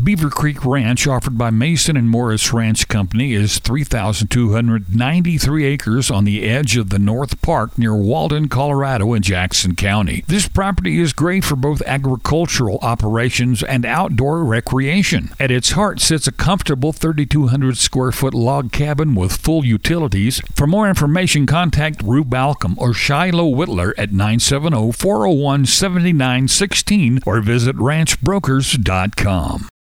Beaver Creek Ranch, offered by Mason and Morris Ranch Company, is 3,293 acres on the edge of the North Park near Walden, Colorado in Jackson County. This property is great for both agricultural operations and outdoor recreation. At its heart sits a comfortable 3,200 square foot log cabin with full utilities. For more information, contact Rue Balcom or Shiloh Whitler at 970-401-7916 or visit ranchbrokers.com.